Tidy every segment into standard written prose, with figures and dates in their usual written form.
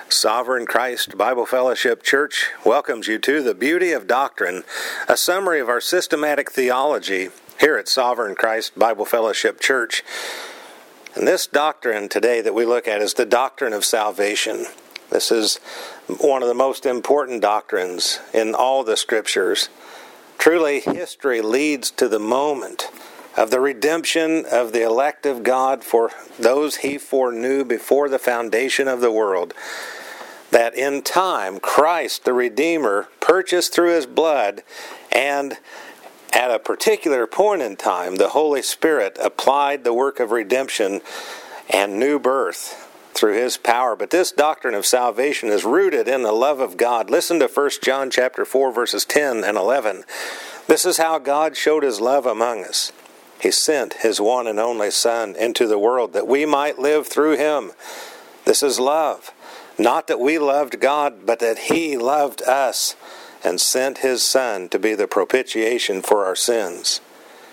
Sovereign Christ Bible Fellowship Church welcomes you to The Beauty of Doctrine, a summary of our systematic theology here at Sovereign Christ Bible Fellowship Church. And this doctrine today that we look at is the doctrine of salvation. This is one of the most important doctrines in all the Scriptures. Truly, history leads to the moment of the redemption of the elect of God for those He foreknew before the foundation of the world. That in time, Christ, the Redeemer, purchased through His blood, and at a particular point in time, the Holy Spirit applied the work of redemption and new birth through His power. But this doctrine of salvation is rooted in the love of God. Listen to 1 John chapter 4, verses 10 and 11. This is how God showed His love among us. He sent His one and only Son into the world that we might live through Him. This is love. Not that we loved God, but that He loved us and sent His Son to be the propitiation for our sins.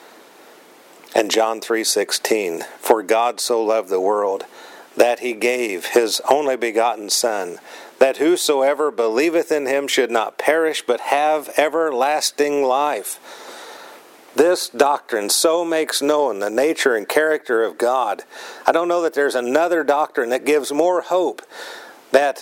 And John 3:16, for God so loved the world, that He gave His only begotten Son, that whosoever believeth in Him should not perish, but have everlasting life. This doctrine so makes known the nature and character of God. I don't know that there's another doctrine that gives more hope that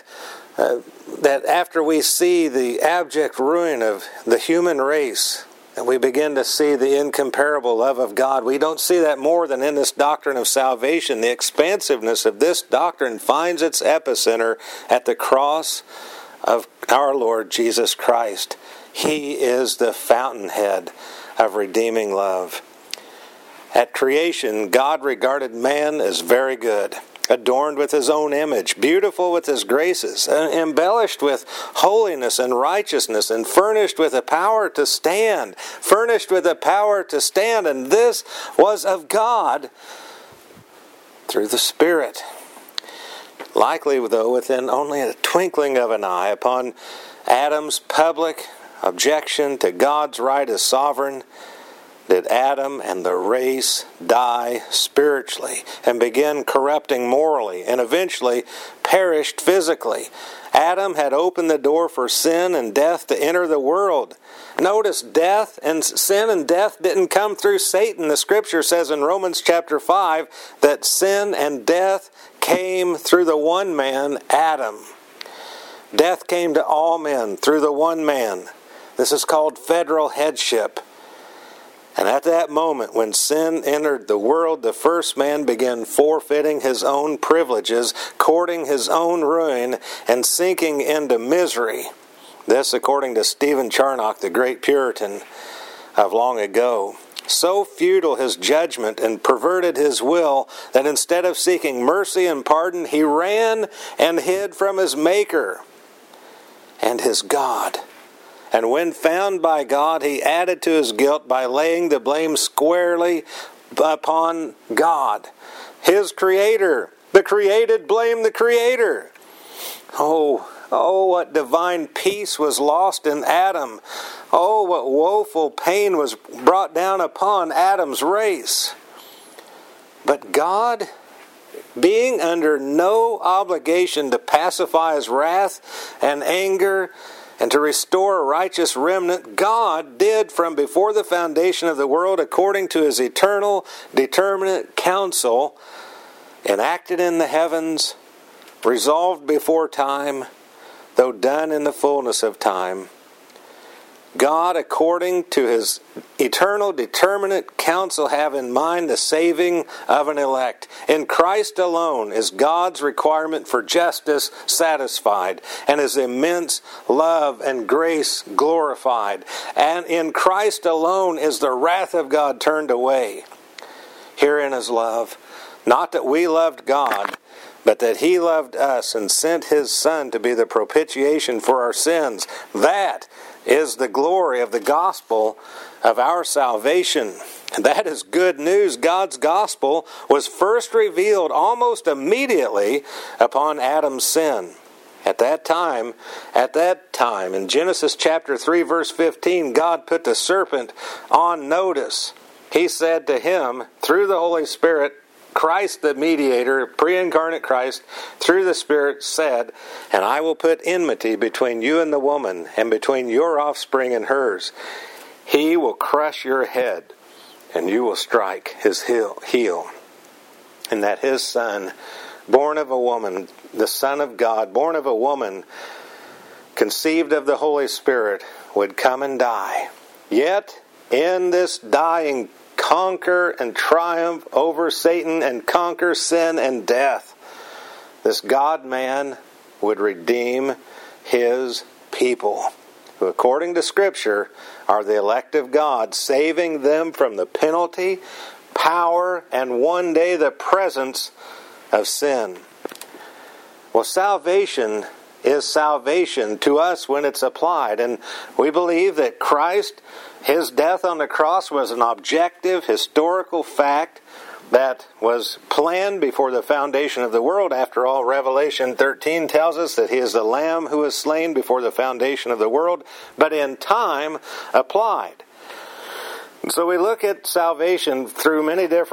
after we see the abject ruin of the human race, and we begin to see the incomparable love of God. We don't see that more than in this doctrine of salvation. The expansiveness of this doctrine finds its epicenter at the cross of our Lord Jesus Christ. He is the fountainhead of redeeming love. At creation, God regarded man as very good, adorned with His own image, beautiful with His graces, embellished with holiness and righteousness, and furnished with a power to stand. And this was of God through the Spirit. Likely, though, within only a twinkling of an eye, upon Adam's public objection to God's right as sovereign, did Adam and the race die spiritually and begin corrupting morally and eventually perished physically. Adam had opened the door for sin and death to enter the world. Notice, death and sin and death didn't come through Satan. The Scripture says in Romans chapter 5 that sin and death came through the one man, Adam. Death came to all men through the one man. This is called federal headship. And at that moment, when sin entered the world, the first man began forfeiting his own privileges, courting his own ruin, and sinking into misery. This, according to Stephen Charnock, the great Puritan of long ago. So futile his judgment and perverted his will that instead of seeking mercy and pardon, he ran and hid from his Maker and his God. And when found by God, he added to his guilt by laying the blame squarely upon God, His Creator. The created blame the Creator. Oh, what divine peace was lost in Adam. Oh, what woeful pain was brought down upon Adam's race. But God, being under no obligation to pacify His wrath and anger and to restore a righteous remnant, God did from before the foundation of the world, according to His eternal, determinate counsel, enacted in the heavens, resolved before time, though done in the fullness of time. God, according to His eternal, determinate counsel, have in mind the saving of an elect. In Christ alone is God's requirement for justice satisfied, and His immense love and grace glorified. And in Christ alone is the wrath of God turned away. Herein is love, not that we loved God, but that He loved us and sent His Son to be the propitiation for our sins. That is the glory of the gospel of our salvation. That is good news. God's gospel was first revealed almost immediately upon Adam's sin. At that time, in Genesis chapter 3, verse 15, God put the serpent on notice. He said to him, through the Holy Spirit, Christ the mediator, pre-incarnate Christ, through the Spirit said, "And I will put enmity between you and the woman, and between your offspring and hers. He will crush your head, and you will strike his heel." And that his Son, born of a woman, the Son of God, born of a woman, conceived of the Holy Spirit, would come and die. Yet, in this dying, conquer and triumph over Satan and conquer sin and death. This God-man would redeem his people, who according to Scripture are the elect of God, saving them from the penalty, power, and one day the presence of sin. Well, salvation is salvation to us when it's applied. And we believe that Christ, his death on the cross, was an objective, historical fact that was planned before the foundation of the world. After all, Revelation 13 tells us that he is the Lamb who was slain before the foundation of the world, but in time applied. And so we look at salvation through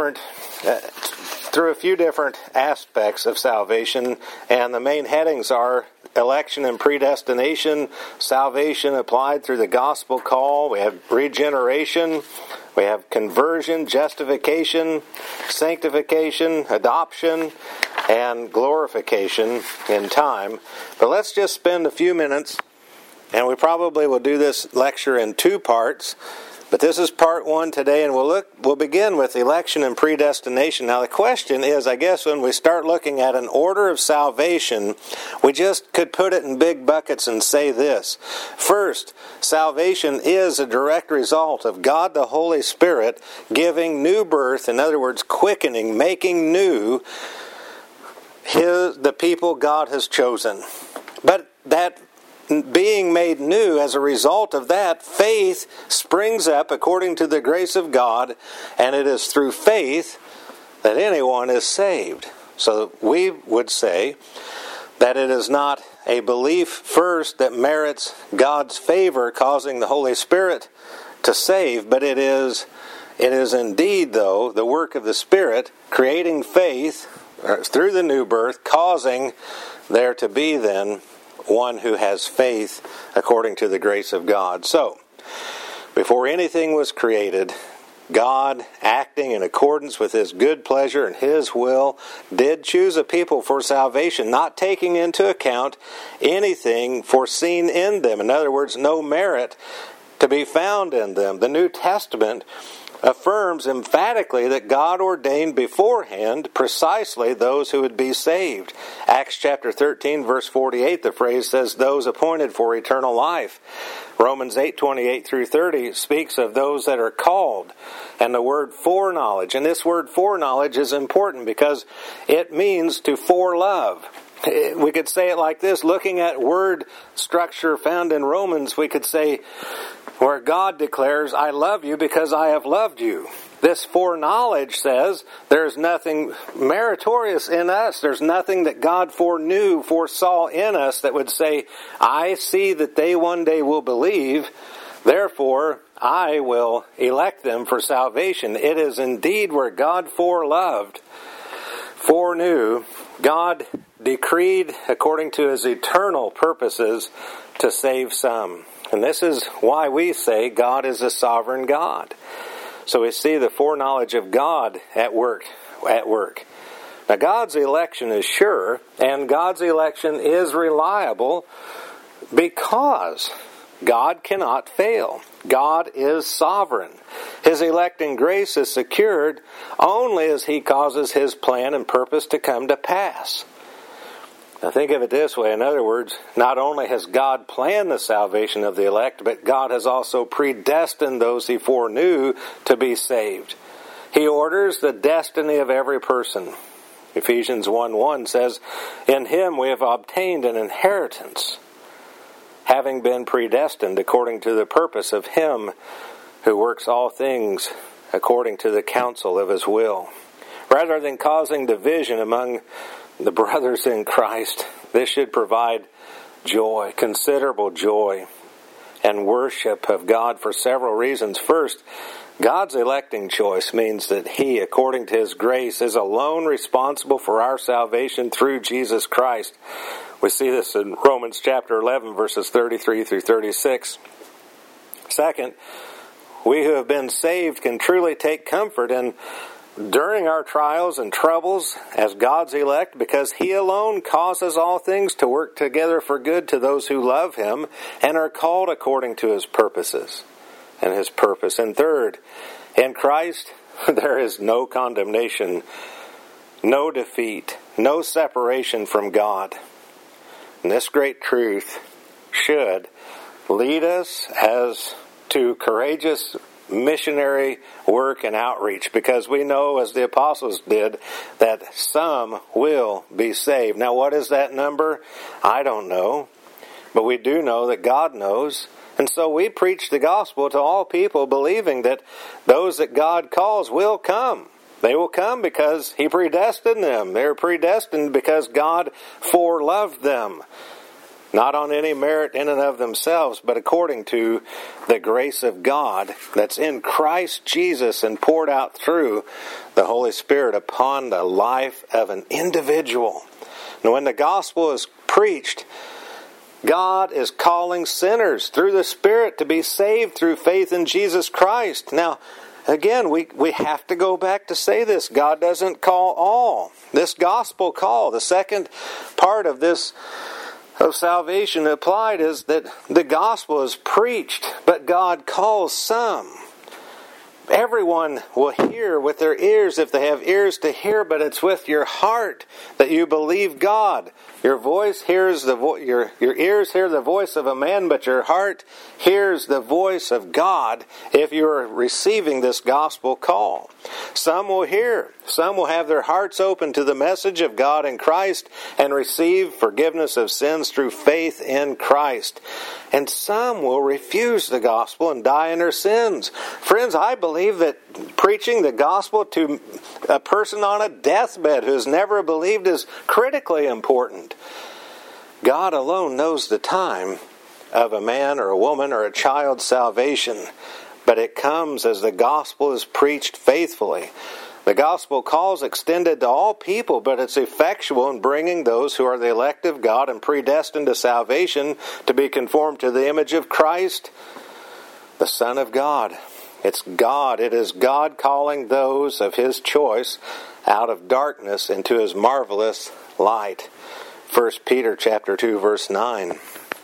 a few different aspects of salvation, and the main headings are election and predestination, salvation applied through the gospel call, we have regeneration, we have conversion, justification, sanctification, adoption, and glorification in time. But let's just spend a few minutes, and we probably will do this lecture in 2 parts. But this is part 1 today, and we'll begin with election and predestination. Now the question is, I guess when we start looking at an order of salvation, we just could put it in big buckets and say this. First, salvation is a direct result of God the Holy Spirit giving new birth, in other words, quickening, making new the people God has chosen. But that being made new, as a result of that, faith springs up according to the grace of God, and it is through faith that anyone is saved. So we would say that it is not a belief first that merits God's favor, causing the Holy Spirit to save, but it is indeed, though, the work of the Spirit creating faith through the new birth, causing there to be then one who has faith according to the grace of God. So, before anything was created, God, acting in accordance with his good pleasure and his will, did choose a people for salvation, not taking into account anything foreseen in them. In other words, no merit to be found in them. The New Testament affirms emphatically that God ordained beforehand precisely those who would be saved. Acts chapter 13, verse 48, the phrase says, "those appointed for eternal life." Romans 8:28 through 30 speaks of those that are called, and the word foreknowledge. And this word foreknowledge is important because it means to forelove. We could say it like this, looking at word structure found in Romans, we could say, where God declares, "I love you because I have loved you." This foreknowledge says there's nothing meritorious in us. There's nothing that God foresaw in us that would say, "I see that they one day will believe, therefore I will elect them for salvation." It is indeed where God foreknew, God decreed according to his eternal purposes to save some. And this is why we say God is a sovereign God. So we see the foreknowledge of God at work. Now God's election is sure, and God's election is reliable because God cannot fail. God is sovereign. His electing grace is secured only as he causes his plan and purpose to come to pass. Now think of it this way. In other words, not only has God planned the salvation of the elect, but God has also predestined those he foreknew to be saved. He orders the destiny of every person. Ephesians 1:1 says, "In him we have obtained an inheritance, having been predestined according to the purpose of him who works all things according to the counsel of his will." Rather than causing division among the brothers in Christ, this should provide joy, considerable joy, and worship of God for several reasons. First, God's electing choice means that He, according to His grace, is alone responsible for our salvation through Jesus Christ. We see this in Romans chapter 11, verses 33 through 36. Second, we who have been saved can truly take comfort in during our trials and troubles as God's elect, because He alone causes all things to work together for good to those who love Him and are called according to His purposes and His purpose. And third, in Christ there is no condemnation, no defeat, no separation from God. And this great truth should lead us as to courageous missionary work and outreach, because we know, as the apostles did, that some will be saved. Now, what is that number? I don't know. But we do know that God knows. And so we preach the gospel to all people, believing that those that God calls will come. They will come because He predestined them. They're predestined because God foreloved them. Not on any merit in and of themselves, but according to the grace of God that's in Christ Jesus and poured out through the Holy Spirit upon the life of an individual. And when the gospel is preached, God is calling sinners through the Spirit to be saved through faith in Jesus Christ. Now, again, we have to go back to say this. God doesn't call all. This gospel call, the second part of this of salvation applied, is that the gospel is preached, but God calls some. Everyone will hear with their ears if they have ears to hear, but it's with your heart that you believe God. Your voice hears your ears hear the voice of a man, but your heart hears the voice of God if you are receiving this gospel call. Some will hear. Some will have their hearts open to the message of God in Christ and receive forgiveness of sins through faith in Christ. And some will refuse the gospel and die in their sins. Friends, I believe that preaching the gospel to a person on a deathbed who has never believed is critically important. God alone knows the time of a man or a woman or a child's salvation, but it comes as the gospel is preached faithfully. The gospel call is extended to all people, but it's effectual in bringing those who are the elect of God and predestined to salvation to be conformed to the image of Christ, the Son of God. It's God. It is God calling those of His choice out of darkness into His marvelous light. 1 Peter chapter 2, verse 9.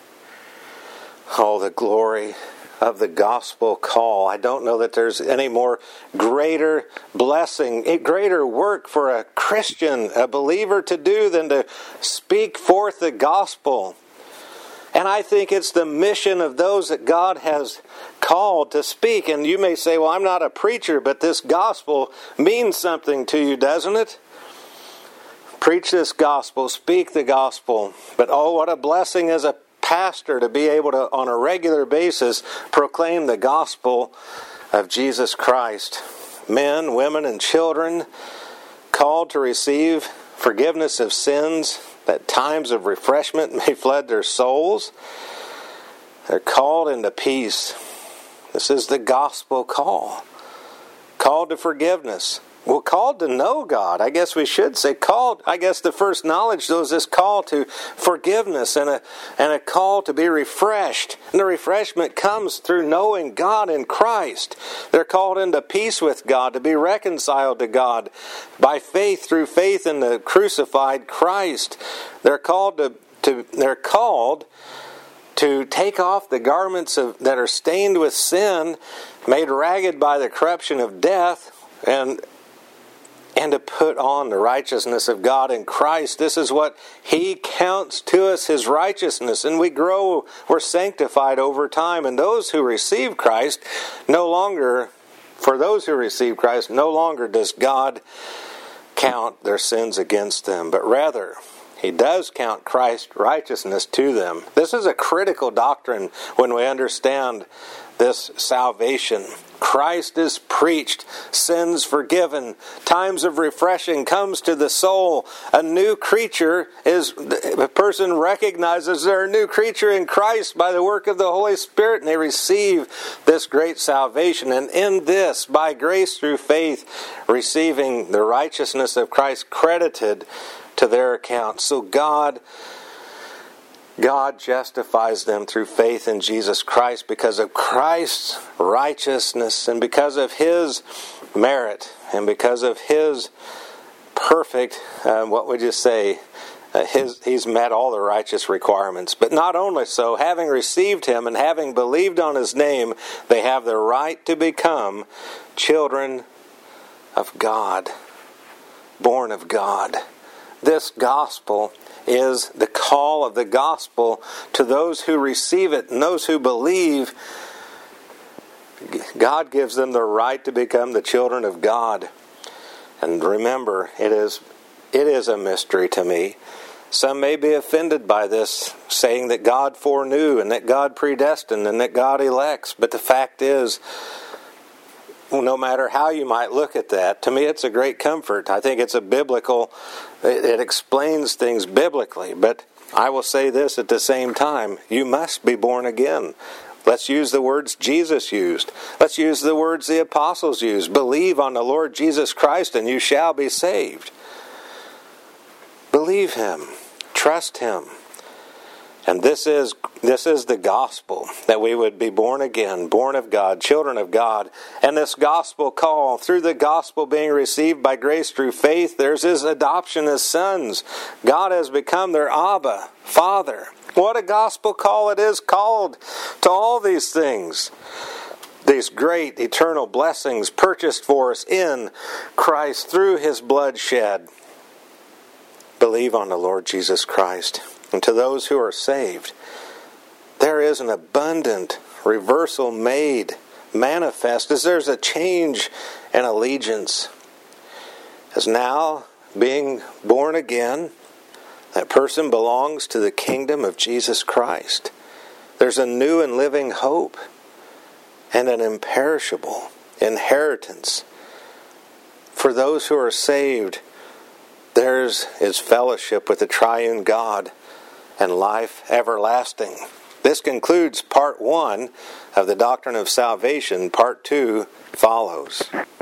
Oh, the glory of the gospel call. I don't know that there's any more greater blessing, greater work for a Christian, a believer to do than to speak forth the gospel. And I think it's the mission of those that God has called to speak. And you may say, well, I'm not a preacher, but this gospel means something to you, doesn't it? Preach this gospel, speak the gospel. But oh, what a blessing as a pastor to be able to, on a regular basis, proclaim the gospel of Jesus Christ. Men, women, and children called to receive forgiveness of sins, that times of refreshment may flood their souls. They're called into peace. This is the gospel call. Called to forgiveness. Well, called to know God. I guess we should say called. I guess the first knowledge, though, is this call to forgiveness and a call to be refreshed. And the refreshment comes through knowing God in Christ. They're called into peace with God, to be reconciled to God by faith, through faith in the crucified Christ. They're called to take off the garments that are stained with sin, made ragged by the corruption of death, and to put on the righteousness of God in Christ. This is what He counts to us, His righteousness. And we grow, we're sanctified over time. And those who receive Christ, no longer does God count their sins against them, but rather He does count Christ's righteousness to them. This is a critical doctrine when we understand this salvation. Christ is preached, sins forgiven, times of refreshing comes to the soul. A new creature is, a person recognizes they're a new creature in Christ by the work of the Holy Spirit, and they receive this great salvation. And in this, by grace through faith, receiving the righteousness of Christ credited to their account. So God justifies them through faith in Jesus Christ because of Christ's righteousness and because of His merit and because of His perfect, He's met all the righteous requirements. But not only so, having received Him and having believed on His name, they have the right to become children of God, born of God. This gospel is the call of the gospel to those who receive it and those who believe. God gives them the right to become the children of God. And remember, it is a mystery to me. Some may be offended by this, saying that God foreknew and that God predestined and that God elects. But the fact is, no matter how you might look at that, to me it's a great comfort. I think it's it explains things biblically. But I will say this at the same time, you must be born again. Let's use the words Jesus used. Let's use the words the apostles used. Believe on the Lord Jesus Christ and you shall be saved. Believe Him. Trust Him. And this is the gospel, that we would be born again, born of God, children of God. And this gospel call, through the gospel being received by grace through faith, there's His adoption as sons. God has become their Abba, Father. What a gospel call it is called to all these things. These great eternal blessings purchased for us in Christ through His blood shed. Believe on the Lord Jesus Christ. And to those who are saved, there is an abundant reversal made manifest as there's a change in allegiance. As now, being born again, that person belongs to the kingdom of Jesus Christ. There's a new and living hope and an imperishable inheritance. For those who are saved, theirs is fellowship with the triune God and life everlasting. This concludes part 1 of the doctrine of salvation. Part 2 follows.